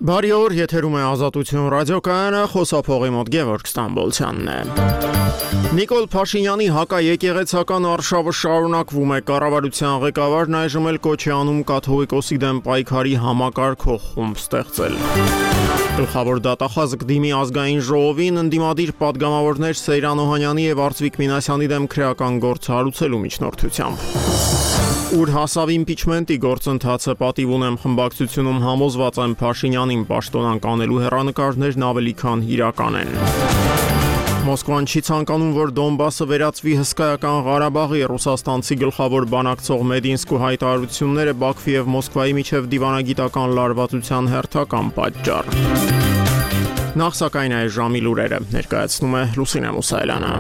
Բարի օր, եթերում է Ազատություն ռադիոկայանը, խոսափողի մոտ Գևորգ Ստամբոլցյանն է։ Նիկոլ Փաշինյանի հակաեկեղեցական արշավը շարունակվում է։ Կառավարության ղեկավարն այժմ էլ կոչ է անում կաթողիկոսի դեմ պայքարի համակարգող խումբ ստեղծել։ Գլխավոր դատախազ կդիմի ազգային ժողովին ընդդիմադիր պատգամավորներ Սեյրան Օհանյանի եւ Արծվիկ Մինասյանի դեմ քրեական գործ հարուցելու միջնորդությամբ։ Ուր հասավ իմպիչմենտի գործընթացը պատիվ ունեմ խմբակցությունում համոզված եմ Փաշինյանին պաշտոնանկ անելու հեռանկարներն ավելի քան իրական են։ Մոսկվան չի ցանկանում, որ Դոնբասը վերածվի հսկայական Ղարաբաղի։ Ռուսաստանցի գլխավոր բանակցող Մեդինսկու հայտարարությունները Բաքվի եւ Մոսկվայի միջև դիվանագիտական լարվածության հերթական պատճառ։ Նախ սակայն այս ժամի լուրերը ներկայացնում է Լուսինե Մուսայելյանը։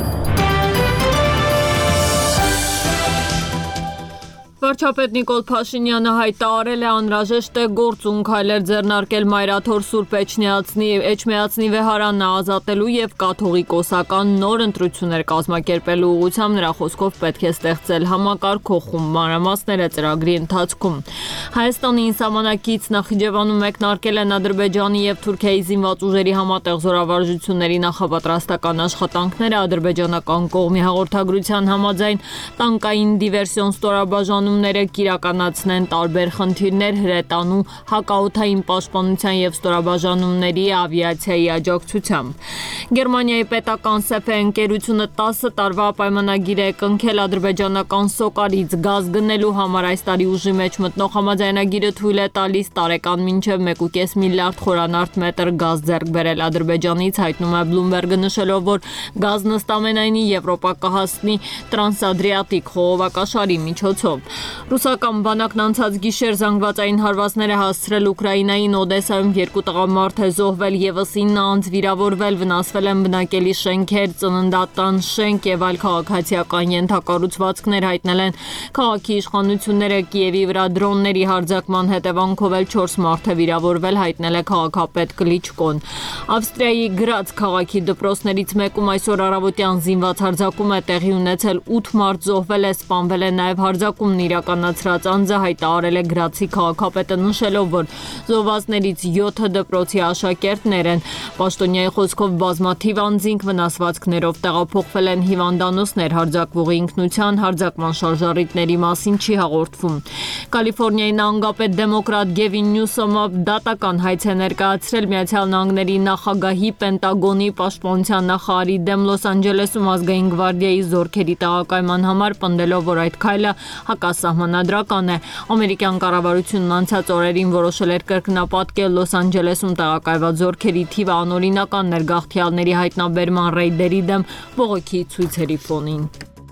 Վարչապետ Նիկոլ Փաշինյանը հայտարարել է անհրաժեշտ է գործուն քայլեր ձեռնարկել Մայրաթոր Սուրբ Էջմիածնի վեհարանն ազատելու եւ կաթողիկոսական նոր ընտրություններ կազմակերպելու ուղղությամբ նրա խոսքով պետք է ստեղծել համակարգող խումբ մանրամասները ծրագրի ընթացքում։ Հայաստանի ինսամանակից Նախիջևանում մեկնարկել են Ադրբեջանի եւ Թուրքիայի զինված ուժերի համատեղ զորավարժությունների նախապատրաստական աշխատանքները ադրբեջանական կողմի հաղորդագրության համաձայն տանկային դիվերսիոն ստորաբաժանում կիրականացնեն տարբեր խնդիրներ հրետանու հակաօդային պաշտպանության եւ ստորաբաժանումների ավիացիայի աջակցությամբ։ Գերմանիայի պետական ՍՖ ընկերությունը 10 տարվա պայմանագիր է կնքել ադրբեջանական Սոկարից գազ գնելու համար։ Այս տարի ուժի մեջ մտնող համաձայնագիրը թույլ է տալիս տարեկան մինչև 1.5 միլիարդ խորանարդ մետր գազ ձեռք բերել Ադրբեջանից, հայտնում է Bloomberg-ը, նշելով, որ գազն ըստ ամենայնի Եվրոպա կհասնի տրանսադրիատիկ խողովակաշարի միջոցով։ Ռուսական բանակն անցած գիշեր զանգվածային հարվածներ է հասցրել Ուկրաինային Օդեսայում 2 տղամարդ է զոհվել, եւս 9 անձ վիրավորվել, վնասվել են բնակելի շենքեր, ծննդատան շենք եւ այլ քաղաքացիական ենթակառուցվածքներ, հայտնել են քաղաքի իշխանությունները։ Կիևի վրա դրոնների հարձակման հետևանքով էլ 4 մարդ է վիրավորվել, հայտնել է քաղաքապետ Կլիչկոն։ Ավստրիայի Գրաց քաղաքի դպրոցներից մեկում այսօր առավոտյան զինված հարձակում է տեղի ունեցել, 8 մարդ զոհվել է, սպանվել է նաեւ հարձակումն իրականացրած անձը, հայտարարել է Գրացի քաղաքապետը, նշելով, որ զոհվածներից 7 դպրոցի աշակերտներ են։ Պաշտոնյայի խոսքով բազմաթիվ անձինք վնասվածքներով տեղափոխվել են հիվանդանոցներ, հարձակվողի ինքնության հարձակման շարժառիթների մասին չի հաղորդվում։ Կալիֆոռնիայի նահանգապետ դեմոկրատ Գևին Նյուսոմը դատական հայց է ներկայացրել Միացյալ Նահանգների նախագահի, Պենտագոնի, պաշտպանության նախարարի դեմ Լոս Անջելեսում ազգային գվարդիայի զորքերի տեղակայման համար, պնդելով, որ այդ քայլը հակասահմանադրական է։ Ամերիկյան կառավարությունն անցած օրերին որոշել էր կրկնապատկել Լոս Անջելեսում տեղակայված զորքերի թիվը անօրինական ներգաղթյալների հայտնաբերման ռեյդերի դեմ բողոքի ցույցերի ֆոնին։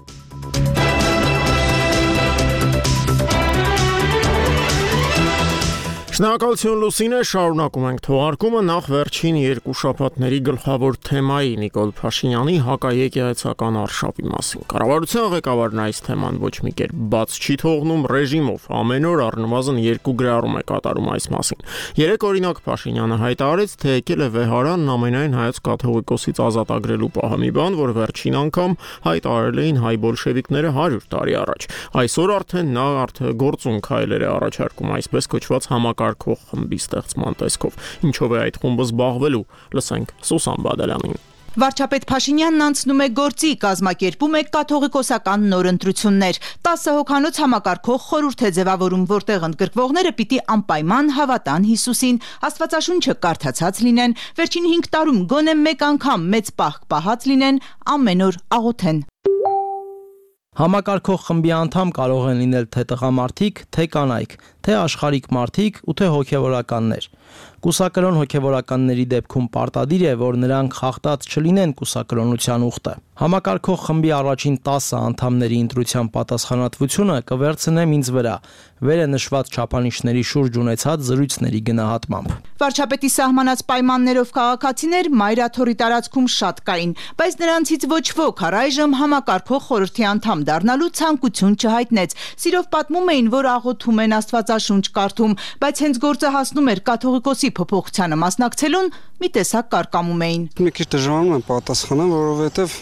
Շնորհակալություն Լուսինե, շարունակում ենք թողարկումը նախ վերջին 2 շաբաթների գլխավոր թեմայի Նիկոլ Փաշինյանի հակաեկեղեցական արշավի մասին։ Կառավարության ղեկավարն այս թեման ոչ մի կերպ բաց չի թողնում, ռեժիմով ամեն օր առնվազն 2 գրառում է կատարում այս մասին։ Երեք օրինակ Փաշինյանը հայտարարեց, թե եկել է վեհարանն ամենայն հայոց կաթողիկոսից ազատագրելու պահամի բան, որ վերջին անգամ հայտարարել էին հայ բոլշևիկները 100 տարի առաջ։ Այսօր արդեն նա գործուն քայլեր է առաջարկում այսպես կոչված համակարգող խմբի ստեղծման տեսքով։ Ինչով է այդ խումբը զբաղվելու, լսենք Սուսան Բադալյանին։ Վարչապետ Փաշինյանն անցնում է գործի, կազմակերպում է կաթողիկոսական նոր ընտրություններ։ 10 հոգանոց համակարգող խորհուրդ է ձևավորում, որտեղ ընդգրկվողները պիտի անպայման հավատան Հիսուսին, Աստվածաշունչը կարդացած լինեն, վերջին 5 տարում գոնե մեկ անգամ մեծ պահք պահած լինեն, ամեն օր աղոթեն։ Համակարգող խմբի անդամ կարող են լինել թե տղամարդիկ, թե կանայք, թե աշխարհիկ մարդիկ ու թե հոգևորականներ։ Կուսակրոն հոգևորականների դեպքում պարտադիր է, որ նրանք խախտած չլինեն կուսակրոնության ուխտը։ Համակարգող խմբի առաջին 10 անդամների ընտրության պատասխանատվությունը կվերցնեմ ինձ վրա, վերը նշված չափանիշների շուրջ ունեցած զրույցների գնահատմամբ։ Վարչապետի սահմանած պայմաններով քաղաքացիներ Մայրաթորի տարածքում շատ կային, բայց նրանցից ոչ ոք առայժմ համակարգող խորհրդի անդամ դառնալու ցանկություն չհայտնեց։ Սիրով պատմում էին, որ աղոթում են, Աստվածաշունչ կարդում, բայց հենց գործը հասնում էր կաթողիկոսի փոփոխությանը մասնակցելուն, մի տեսակ կարկամում էին։ Մի քիչ դժվարանում եմ պատասխանել, որովհետև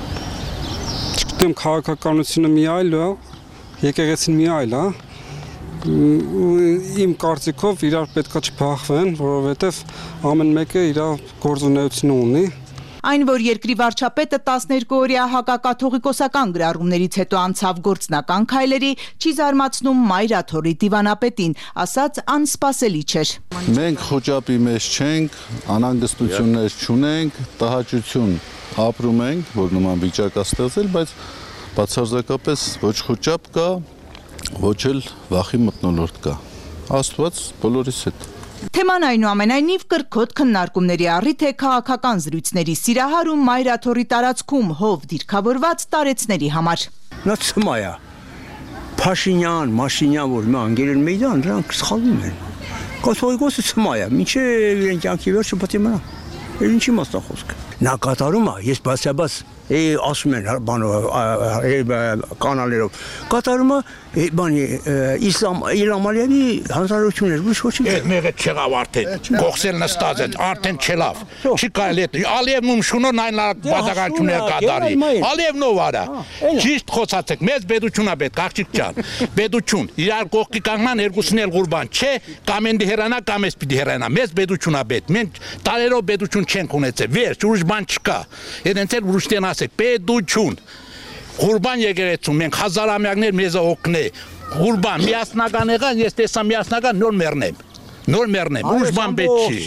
չգիտեմ, քաղաքականությունը մի այլ է, եկեղեցին մի այլ է, Իմ կարծիքով իրար պետքա չփախվեն, որովհետև ամեն մեկը իր գործունեությունը ունի։ Այն, որ երկրի վարչապետը 12-օրյա հակակաթողիկոսական գրառումներից հետո անցավ գործնական քայլերի, չի զարմացնում Մայրաթորի դիվանապետին, ասաց անսպասելի չէր։ Մենք խոճապի մեջ չենք, անհանգստություններ չունենք, տհաճություն ապրում ենք, որ նման վիճակ է ստեղծել, բայց բացարձակապես ոչ խոճապ կա, ոչ էլ վախի մթնոլորտ կա։ Աստված բոլորիս հետ։ Թեման այնուամենայնիվ կրկոտ քննարկումների առիթ է քաղաքական զրույցների սիրահարում Մայրաթորի տարածքում հով դիրքավորված տարեցների համար։ Նա ծմայա, Փաշինյան, Մաշինյան, որ մի անգերել մեյդան, դրանք սխալվում են։ Կաթողիկոսը ծմայա, մինչև իրեն կյանքի վերջը պետք է մնա։ Ինչի մասնա խոսքը։ Նա կատարում է, ես բացաբաց ասում են կանալերով, կատարում է բանի Իլհամ Ալիևի հանրարարություններ, ոչ ոչինչ։ Այդ մեղը չեղավ արդեն, կողսել նստած են, արդեն չելավ, չի կարելի է, Ալիևն ում շունոր նայն բազականություններ կատարի, Ալիևն ով արա, ճիշտ խոսացեք, մեզ բեդություն է պետք, աղջիկ ջան, բեդություն, իրար կողքի կանգնան երկուսին էլ ղուրբան, չէ, կամ են դիհերանա, կամ ես պիտի հերանա, մեզ բեդություն է պետք, մենք տարերով բեդություն չենք ունեցել, վերջ, ուրիշ բան չկա, այդ էլ ուրիշ տեն ասեք, բեդություն, ղուրբան եկեղեցում, մենք հազարամյակներ մեզ օգնե, ղուրբան միասնական եղան, ես տեսա միասնական նոր մեռնեմ, ուրիշ բան պետք չի։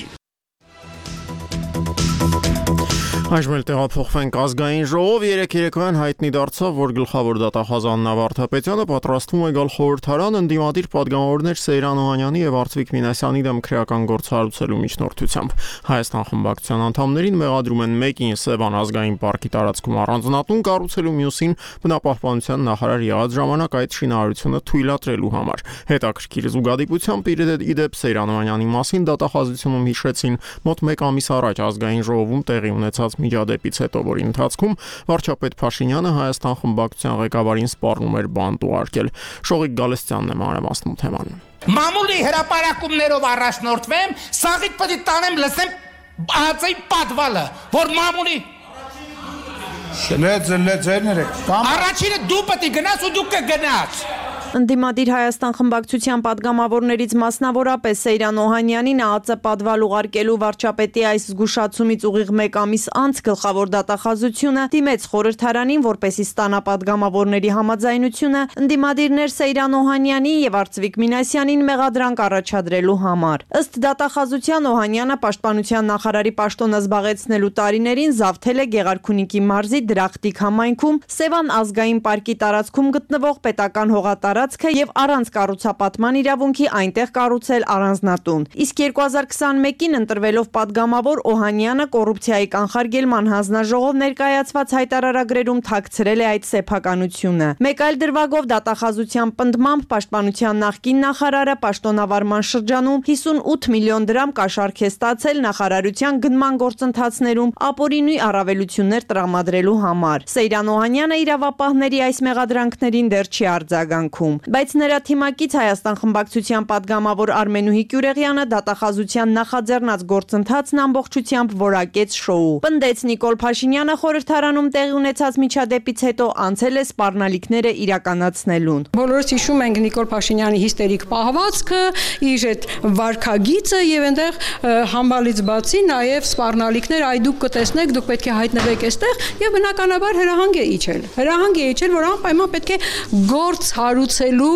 Այժմ էլ տեղափոխվենք ազգային ժողով, երեք երեկոյան հայտնի դարձավ, որ գլխավոր դատախազ Աննա Վարդապետյանը պատրաստվում է գալ խորհրդարան ընդդիմադիր պատգամավորներ Սեյրան Օհանյանի եւ Արծվիկ Մինասյանի դեմ քրեական գործ հարուցելու միջնորդությամբ։ Հայաստան խմբակցության անդամներին մեղադրում են մեկին Սևան ազգային պարկի տարածքում առանձնատուն կառուցելու, մյուսին բնապահպանության նախարար եղած ժամանակ այդ շինարարությունը թույլատրելու համար։ Հետաքրքիր զուգադիպությամբ իդեպ Սեյրան Օհանյանի մասին դատախազությունում հիշեցին մոտ 1 ամիս առաջ ազգային ժողովում տեղի ունեցած միջադեպից հետո, որի ընթացքում վարչապետ Փաշինյանը Հայաստան խմբակցության ղեկավարին սպառնում էր բանտ ուղարկել։ Շողիկ Գալստյանն է մանրամասնում թեման։ Մամուլի հրապարակումներով առաջնորդվեմ, սաղիթ պետք է տանեմ լսեմ ածեի պատվալը, որ մամուլի Առաջինը դու պետք է գնաս ու դու կգնաս։ Ընդդիմադիր Հայաստան խմբակցության պատգամավորներից մասնավորապես Սեյրան Օհանյանին ԱԱԾ պատվալ ուղարկելու վարչապետի այս զգուշացումից ուղիղ 1 ամիս անց գլխավոր դատախազությունը դիմեց խորհրդարանին, որպեսզի ստանա պատգամավորների համաձայնությունը ընդդիմադիրներ Սեյրան Օհանյանին եւ Արծվիկ Մինասյանին մեղադրանք առաջադրելու համար։ Ըստ դատախազության Օհանյանը պաշտպանության նախարարի պաշտոնը զբաղեցնելու տարիներին զավթել է Գեղարքունիքի մարզի Դրախտիկ համայնքում Սևան ազգային պարկի տարածքում գտնվող պետական հողատարածքը եւ առանց կառուցապատման իրավունքի այնտեղ կառուցել առանձնատուն։ Իսկ 2021-ին ընտրվելով պատգամավոր Օհանյանը կոռուպցիայի կանխարգելման հանձնաժողով ներկայացված հայտարարագրերում թաքցրել է այդ սեփականությունը։ Մեկ այլ դրվագով դատախազության պնդմամբ պաշտպանության նախկին նախարարը պաշտոնավարման շրջանում 58 միլիոն դրամ կաշառք է ստացել նախարարության գնման գործընթացներում ապօրինի առավելություններ տրամադրելու համար։ Սեյրան Օհանյանը իրավապահների այս մեղադրանքներին դեռ չի արձագանքում, բայց նրա թիմակից Հայաստան խմբակցության պատգամավոր Արմենուհի Կյուրեղյանը դատախազության նախաձեռնած գործընթացն ամբողջությամբ որակեց շոու։ Պնդեց Նիկոլ Փաշինյանը խորհրդարանում տեղի ունեցած միջադեպից հետո անցել է սպառնալիքները իրականացնելուն։ Բոլորս հիշում ենք Նիկոլ Փաշինյանի հիստերիկ պահվածքը, իր այդ վարքագիծը եւ այնտեղ համբալից բացի նաեւ սպառնալիքներ, այ դուք կտեսնեք, դուք պետք է հայտնվեք այստեղ եւ բնականաբար հրահանգ է իջել, որ անպայման պետք է գործ հարուցելու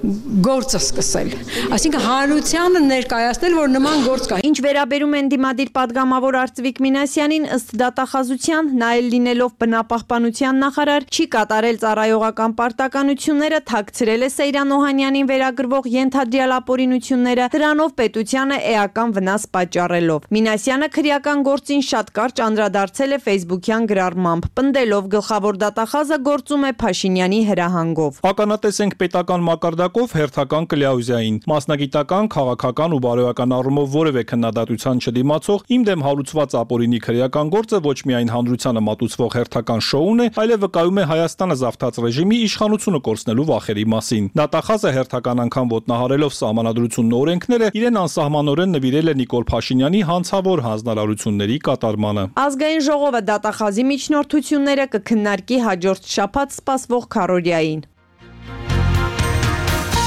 գործը սկսել։ Այսինքն հանրությանը ներկայացնել, որ նման գործ կա։ Ինչ վերաբերում է ընդդիմադիր պատգամավոր Արծվիկ Մինասյանին, ըստ դատախազության, նա էլ լինելով բնապահպանության նախարար, չի կատարել ծառայողական պարտականությունները, թաքցրել է Սեյրան Օհանյանին վերագրվող ենթադրյալ ապօրինությունները, դրանով պետությանը էական վնաս պատճառելով։ Մինասյանը քրեական գործին շատ կարճ անդրադարձել է Facebook-յան գրառմամբ, պնդելով գլխավոր դատախազը գործում է Փաշինյանի հրահանգով։ Ականատեսենք պետական մակարդակով հերթական կլյաուզիային, մասնագիտական, քաղաքական ու բարոյական առումով որևէ քննադատության չդիմացող իմ դեմ հարուցված ապօրինի քրեական գործը ոչ միայն հանրությանը մատուցվող հերթական շոուն է, այլև վկայում է Հայաստանը զավթած ռեժիմի իշխանությունը կորցնելու վախերի մասին։ Դատախազը հերթական անգամ ոտնահարելով սահմանադրությունն ու օրենքները, իրեն անսահմանորեն նվիրել է Նիկոլ Փաշինյանի հանցավոր հանձնարարությունների կատարմանը։ Ազգային ժողովը դատախազի միջնորդությունները կքննարկի հաջորդ շաբաթ սպասվող քարոզիային։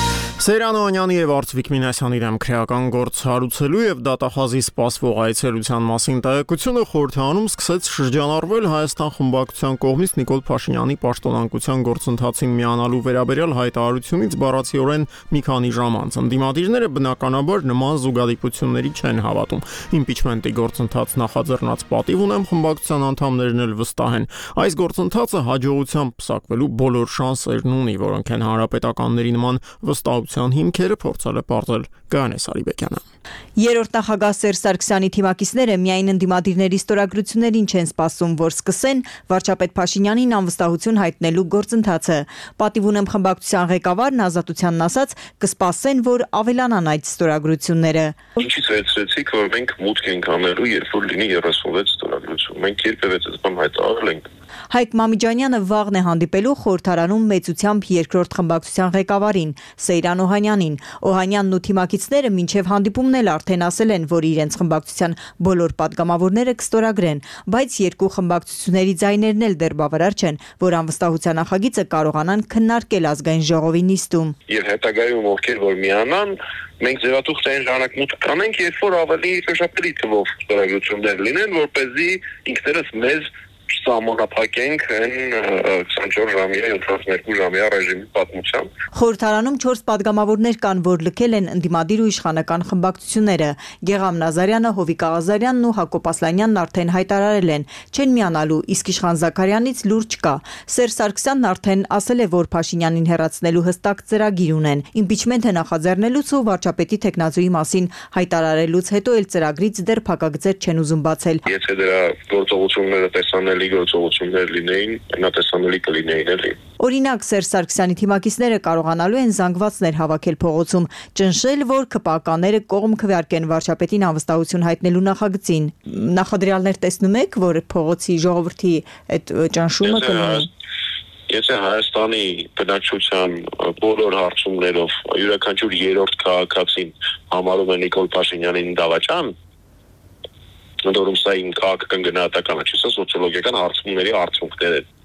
Սեյրան Օհանյանի եւ Արծվիկ Մինասյանի դեմ քրեական գործ հարուցելու եւ դատախազի սպասվող այցելության մասին տեղեկությունը խորհրդանում սկսեց շրջանառվել Հայաստան խմբակցության կողմից Նիկոլ Փաշինյանի պաշտոնանկության գործընթացին միանալու վերաբերյալ հայտարարությունից բառացիորեն մի քանի ժամ անց։ Ընդդիմադիրները բնականաբար նման զուգադիպությունների չեն հավատում։ Իմպիչմենտի գործընթաց նախաձեռնած պատիվ ունեմ, խմբակցության անդամներն էլ վստահ են։ Այս գործընթացը հաջողությամբ պսակվելու բոլոր շանսերն ունի, որոնք են հանրապետականների նման վստահության հիմքերը փորձել է պարզել Գայանե Սարիբեկյանը։ Երրորդ նախագահ Սերժ Սարգսյանի թիմակիցները միայն ընդդիմադիրների ստորագրություններին չեն սպասում, որ սկսեն վարչապետ Փաշինյանին անվստահություն հայտնելու գործընթացը։ Պատիվ ունեմ խմբակցության ղեկավարն Ազատությանն ասաց, կսպասեն, որ ավելանան այդ ստորագրությունները։ Ինչից վերցրեցիք, որ մենք մուտք ենք անելու, երբ որ լինի 36 ստորագրություն։ Մենք երբևէ այս բան հայտարարել ենք։ Հայկ Մամիջանյանը վաղն է հանդիպելու խորհրդարանում մեծությամբ երկրորդ խմբակցության ղեկավարին Սեյրան Օհանյանին։ Օհանյանն ու թիմակիցները մինչև հանդիպումն էլ արդեն ասել են, որ իրենց խմբակցության բոլոր падգամավորները կստորագրեն, բայց երկու խմբակցությունների ձայներն էլ դեռ բավարար չեն, որ անվստահության նախագիծը կարողանան քննարկել ազգային ժողովի նիստում։ Եվ հետագայում ովքեր որ միանան, մենք ձևաթուղթային ժամանակ մուտք կանենք, երբ որ ավելի շոշափելի թվով ստորագրություններ լինեն, որպեսզի ինքներս մեզ սահմանափակենք այն 24 ժամյա 72 ժամյա ռեժիմի պատմությամբ։ Խորհրդարանում 4 падգամավորներ կան, որ լքել են ընդդիմադիր ու իշխանական խմբակցությունները։ Գեղամ Նազարյանը, Հովիկ Աղազարյանն ու Հակոբ Ասլանյանն արդեն հայտարարել են, չեն միանալու, իսկ Իշխան Զաքարյանից լուր չկա։ Սերժ Սարգսյանն արդեն ասել է, որ Փաշինյանին հեռացնելու հստակ ծրագիր ունեն։ Իմպիչմենթը նախաձեռնելուց ու վարչապետի տեխնացուի մասին հայտարարելուց հետո էլ ծրագրից դեռ փակագծեր չեն ուզում բացել։ Եթե դրա գործողությունները տեսանելի գործողություններ լինեին, այնատեսանելի կլինեին էլի։ Օրինակ Սերժ Սարգսյանի թիմակիցները կարողանալու են զանգվածներ հավաքել փողոցում, ճնշել, որ ԿՊԱ-կաները կողմ քվեարկեն վարչապետին անվստահություն հայտնելու նախագծին։ Նախադրյալներ տեսնում եք, որ փողոցի ժողովրդի այդ ճնշումը կլինի։ Եթե Հայաստանի բնակչության բոլոր հարցումներով յուրաքանչյուր երրորդ քաղաքացին համարում է Նիկոլ Փաշինյանին դավաճան, ընդորում սա իմ քաղաքական գնահատականը չի, սա սոցիոլոգիական հարցումների արդյունքներ են։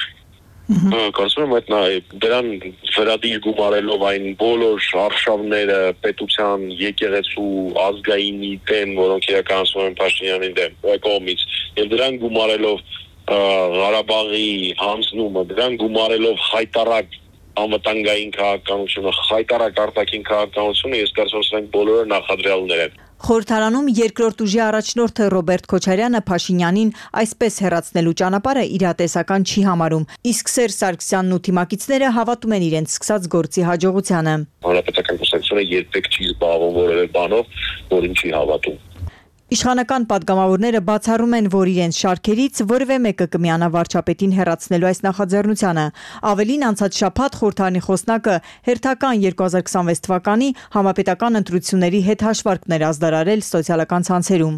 Կարծում եմ այդ դրան վերադիր գումարելով այն բոլոր արշավները պետության, եկեղեցու, ազգայինի դեմ, որոնք իրականացվում են Փաշինյանի դեմ, կողմից, եւ դրան գումարելով Ղարաբաղի հանձնումը, դրան գումարելով հայտարար անվտանգային քաղաքականությունը, հայտարար արտաքին քաղաքականությունը, ես կարծում եմ սրանք բոլորը նախադրյալներ են։ Խորհրդարանում երկրորդ ուժի առաջնորդը Ռոբերտ Քոչարյանը Փաշինյանին այսպես հեռացնելու ճանապարհը իրատեսական չի համարում, իսկ Սերժ Սարգսյանն ու թիմակիցները հավատում են իրենց սկսած գործի հաջողությանը։ Հանրապետական կուսակցությունը երբեք չի զբաղվում որևէ բանով, որին չի հավատում։ Իշխանական падգամավորները բացառում են, որ իրենց շարքերից որևէ մեկը կմիանա վարչապետին հեռացնելու այս նախաձեռնությանը։ Ավելին անցած շաբաթ խորհրդարանի խոսնակը հերթական 2026 թվականի համապետական ընտրությունների հետ հաշվարկներ ազդարարել սոցիալական ցանցերում։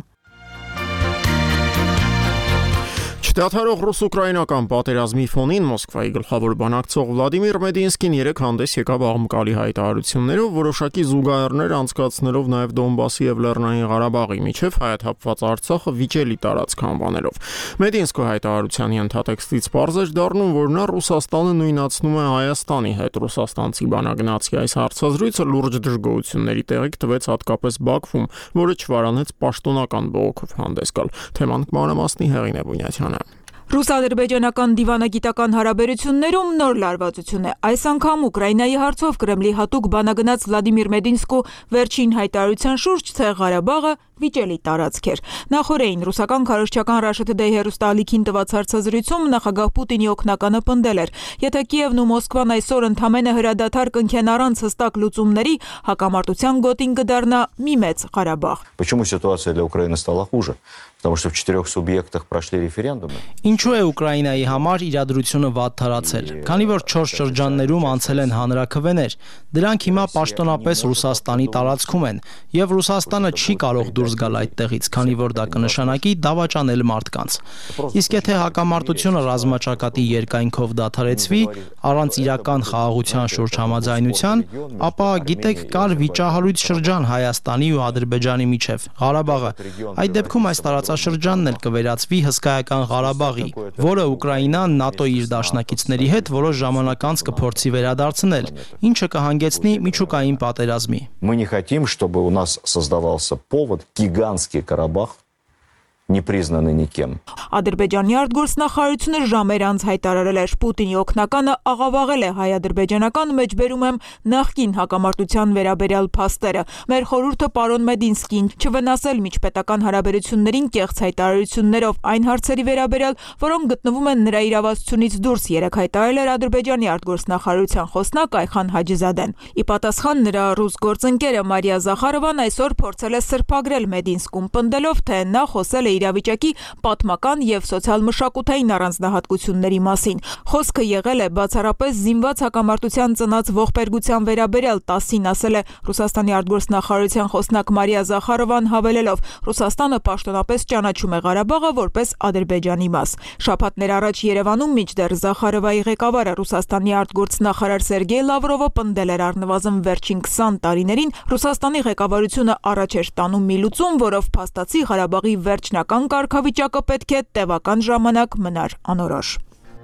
Չդադարող ռուս-ուկրաինական պատերազմի ֆոնին Մոսկվայի գլխավոր բանակցող Վլադիմիր Մեդինսկին երեք հանդես եկավ աղմկալի հայտարարություններով, որոշակի զուգահեռներ անցկացնելով նաև Դոնբասի եւ Լեռնային Ղարաբաղի միջև հայաթափված Արցախը վիճելի տարածք անվանելով։ Մեդինսկու հայտարարության ենթատեքստից պարզ էր դառնում, որ նա Ռուսաստանը նույնացնում է Հայաստանի հետ։ Ռուսաստանցի բանագնացի այս հարցազրույցը լուրջ դժգոհությունների տեղիք տվեց հատկապես Բաքվում, որը չվարանեց պաշտոնական բողոքով հանդես գալ։ Թեման կմանրամասնի Հեղինե Բունյացյանը։ Ռուս-ադրբեջանական դիվանագիտական հարաբերություններում նոր լարվածություն է։ Այս անգամ Ուկրաինայի հարցով Կրեմլի հատուկ բանագնաց Վլադիմիր Մեդինսկու վերջին հայտարարության շուրջ Ցեղ Ղարաբաղը վիճելի տարածք էր։ Նախորդին ռուսական քարոզչական Russia Today հեռուստաալիքին տված հարցազրույցում նախագահ Պուտինի օգնականը պնդել էր. եթե Կիևն ու Մոսկվան այսօր ընդամենը հրադադար կնքեն առանց հստակ լուծումների, հակամարտության գոտին կդառնա մի մեծ Ղարաբաղ։ Почему ситуация для Украины стала хуже? Потому что в 4 субъектах прошли референдумы. Ինչու է Ուկրաինայի համար իրադրությունը վատ թարացել։ Քանի որ 4 շրջաններում անցել են հանրաքվեներ, դրանք հիմա պաշտոնապես Ռուսաստանի տարածքում են, եւ Ռուսաստանը չի կարող դուրս գալ այդտեղից, քանի որ դա կնշանակի դավաճանել մարդկանց։ Իսկ եթե հակամարտությունը ռազմաճակատի երկայնքով դադարեցվի, առանց իրական խաղաղության շուրջ համաձայնության, ապա գիտեք, կար վիճահարույց շրջան Հայաստանի ու Ադրբեջանի միջև, Ղարաբաղը։ Այդ դեպքում այս տարածաշրջանն էլ կվերածվի հսկայական Ղարաբաղի, որը Ուկրաինան ՆԱՏՕ իր դաշնակիցների հետ որոշ ժամանակ անց կփորձի վերադարձնել, ինչը կհանգեցնի հանգեցնի միջուկային պատերազմի։ Мы не хотим, чтобы у нас создавался повод, гигантский Карабах, не признанный никем. Ադրբեջանի արտգործնախարարությունը ժամեր անց հայտարարել էր Պուտինի օգնականը աղավաղել է հայ-ադրբեջանական մեջբերում եմ նախկին հակամարտության վերաբերյալ փաստերը։ Մեր խորհուրդը պարոն Մեդինսկին չվնասել միջպետական հարաբերություններին կեղծ հայտարարություններով այն հարցերի վերաբերյալ, որոնք գտնվում են նրա իրավասությունից դուրս, երեկ հայտարարել էր Ադրբեջանի արտգործնախարարության խոսնակ Այխան Հաջիզադեն։ Ի պատասխան նրա ռուս գործընկերը Մարիա Զախարովան այսօր փորձել է սրբագրել Մեդինսկում, պնդելով, թե նա խոսել է իրավիճակի պատմական եւ սոցիալ-մշակութային առանձնահատկությունների մասին։ Խոսքը եղել է բացառապես զինված հակամարտության ծնած ողբերգության վերաբերյալ, 10-ին ասել է Ռուսաստանի արտգործնախարարության խոսնակ Մարիա Զախարովան, հավելելով. Ռուսաստանը պաշտոնապես ճանաչում է Ղարաբաղը որպես Ադրբեջանի մաս։ Շաբաթներ առաջ Երևանում մինչդեռ Զախարովայի ղեկավարը Ռուսաստանի արտգործնախարար Սերգեյ Լավրովը պնդել էր առնվազն վերջին 20 տարիներին Ռուսաստանի ղեկավարությունը առաջ էր տանում մի լուծում, որով փաստացի Ղարաբաղի վերջնական կարգավիճակը պետք է տևական ժամանակ մնար անորոշ։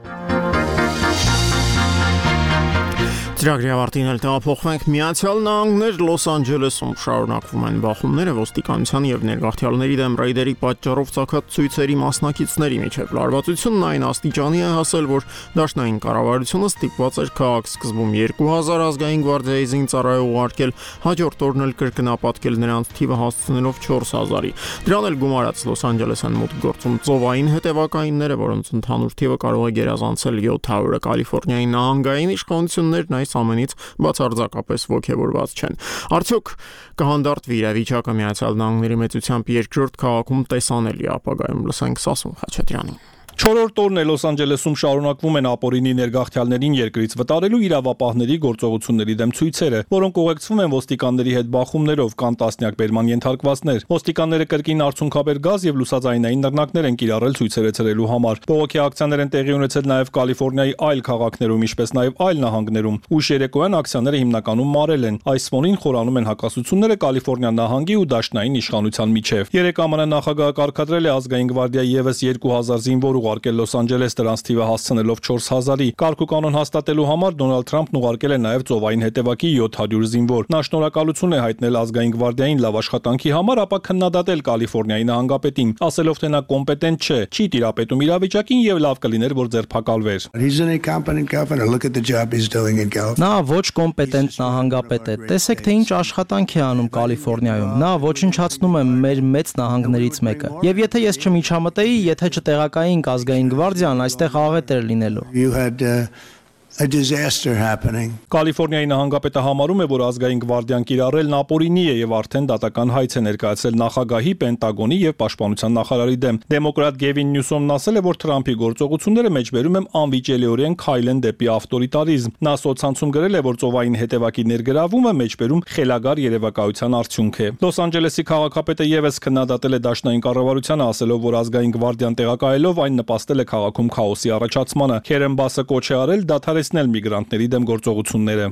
Ծրագրի ավարտին էլ տեղափոխվենք Միացյալ Նահանգներ Լոս Անջելեսում շարունակվում են բախումները ոստիկանության եւ ներգաղթյալների դեմ ռեյդերի պատճառով ցակած ցույցերի մասնակիցների միջև լարվածությունն այն աստիճանի է հասել, որ դաշնային կառավարությունը ստիպված էր քաղաք սկզբում 2000 ազգային գվարդիայի զինծառայող ուղարկել, հաջորդ օրն էլ կրկնապատկել նրանց թիվը հասցնելով 4000-ի։ Դրան էլ գումարած Լոս Անջելեսն մուտք գործում ծովային հետևակայինները, որոնց ընդհանուր թիվը կարող է գերազանցել 700-ը։ Կալիֆոռնիայի նահանգային իշխանություններն այս ամենից բացարձակապես ոգևորված չեն։ Արդյոք կհանդարտվի իրավիճակը Միացյալ Նահանգների մեծությամբ երկրորդ քաղաքում տեսանելի ապագայում, լսենք Սասուն Խաչատրյանին։ 4-րդ օրն է Լոս Անջելեսում շարունակվում են ապօրինի ներգաղթյալներին երկրից վտարելու իրավապահների գործողությունների դեմ ցույցերը, որոնք ուղեկցվում են ոստիկանների հետ բախումներով, կան տասնյակ բերման ենթարկվածներ։ Ոստիկանները կրկին արցունքաբեր գազ եւ լուսաձայնային նռնակներ են կիրառել ցույցերը ցրելու համար։ Բողոքի ակցիաներ են տեղի ունեցել նաեւ Կալիֆոռնիայի այլ քաղաքներում, ինչպես նաեւ այլ նահանգներում։ Ուշ երեկոյան ակցիաները հիմնականում մարել են։ Այս ֆոնին խորանում են հակասությունները Կալիֆոռնիա նահանգի ու դաշնային իշխանության միջև։ Երեք ԱՄՆ նախագահը կարգադրել է ազգային գվարդիայի եւս 2000 զինվոր ուղարկել Լոս Անջելես, դրանց թիվը հասցնելով 4000-ի։ Կարգ ու կանոն հաստատելու համար Դոնալդ Թրամփն ուղարկել է նաև ծովային հետևակի 700 զինվոր։ Նա շնորհակալություն է հայտնել ազգային գվարդիային լավ աշխատանքի համար, ապա քննադատել Կալիֆոռնիայի նահանգապետին, ասելով, թե նա կոմպետենտ չէ, չի տիրապետում իրավիճակին եւ լավ կլիներ, որ ձերբակալվեր։ Նա ոչ կոմպետենտ նահանգապետ է։ Տեսեք, թե ինչ աշխատանք է անում Կալիֆոռնիայում։ Նա ոչնչացնում է մեր մեծ նահանգներից մեկը։ Եվ եթե ես չմիջամտեի, եթե չտեղակայինք ազգային գվարդիան, այստեղ աղետ էր լինելու։ Կալիֆոռնիայի նահանգապետը համարում է, որ ազգային գվարդիան կիրառելն ապօրինի է եւ արդեն դատական հայց է ներկայացրել նախագահի, Պենտագոնի եւ պաշտպանության նախարարի դեմ։ Դեմոկրատ Գևին Նյուսոմն ասել է, որ Թրամփի գործողությունները մեջբերում են անվիճելիորեն քայլ են դեպի ավտորիտարիզմ։ Նա սոցցանցում գրել է, որ ծովային հետևակի ներգրավումը մեջբերում խելագար երևակայության արդյունք է։ Լոս Անջելեսի քաղաքապետը եւս քննադատել է դաշնային կառավարությանը, ասելով, որ ազգային գվարդիան տեղակայելով այն նպաստել է քաղաքում քաոսի առաջացմանը։ Քերեն Բասը կոչ է արել դադարեցնել միգրանտների դեմ գործողությունները։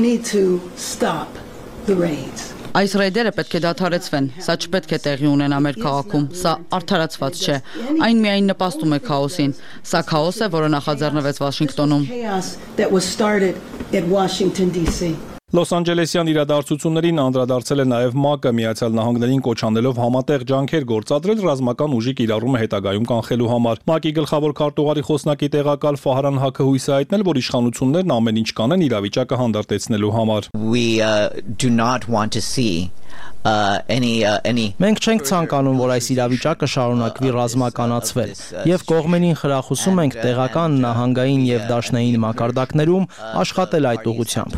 Այս ռեյդերը պետք է դադարեցվեն։ Սա չպետք է տեղի ունենա մեր քաղաքում։ Սա արդարացված չէ։ Այն միայն նպաստում է քաոսին։ Սա քաոս է, որը նախաձեռնվեց Վաշինգտոնում։ Լոս Անջելեսյան իրադարձություններին անդրադարձել է նաև ՄԱԿ-ը, Միացյալ Նահանգներին կոչ անելով համատեղ ջանքեր գործադրել ռազմական ուժի կիրառումը հետագայում կանխելու համար։ ՄԱԿ-ի գլխավոր քարտուղարի խոսնակի տեղակալ Ֆահրան Հակը հույս է հայտնել, որ իշխանություններն ամեն ինչ կանեն իրավիճակը հանդարտեցնելու համար։ Մենք չենք ցանկանում, որ այս իրավիճակը շարունակվի ռազմականացվել, եւ կողմերին խրախուսում ենք տեղական, նահանգային եւ դաշնային մակարդակներում աշխատել այդ ուղղությամբ։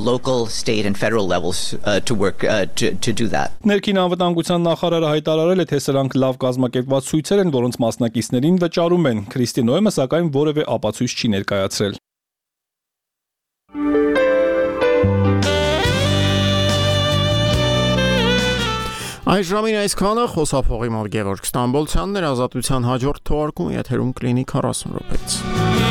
Ներքին անվտանգության նախարարը հայտարարել է, թե սրանք լավ կազմակերպված ցույցեր են, որոնց մասնակիցներին վճարում են։ Քրիստի Նոյեմը սակայն որևէ ապացույց չի ներկայացրել։ Այս ժամին այսքանը, խոսափողի մոտ Գևորգ Ստամբոլցյանն էր, Ազատության հաջորդ թողարկումը եթերում կլինի 40 րոպեից։